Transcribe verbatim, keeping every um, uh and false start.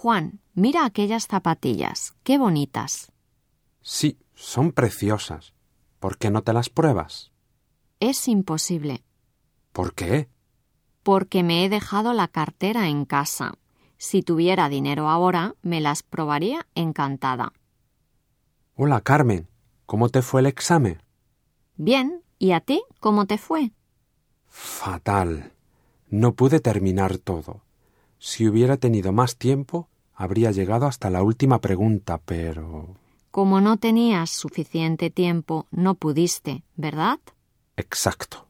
Juan, mira aquellas zapatillas, qué bonitas. Sí, son preciosas. ¿Por qué no te las pruebas? Es imposible. ¿Por qué? Porque me he dejado la cartera en casa. Si tuviera dinero ahora, me las probaría encantada. Hola, Carmen. ¿Cómo te fue el examen? Bien, ¿y a ti cómo te fue? Fatal. No pude terminar todo. Si hubiera tenido más tiempo, habría llegado hasta la última pregunta, pero... Como no tenías suficiente tiempo, no pudiste, ¿verdad? Exacto.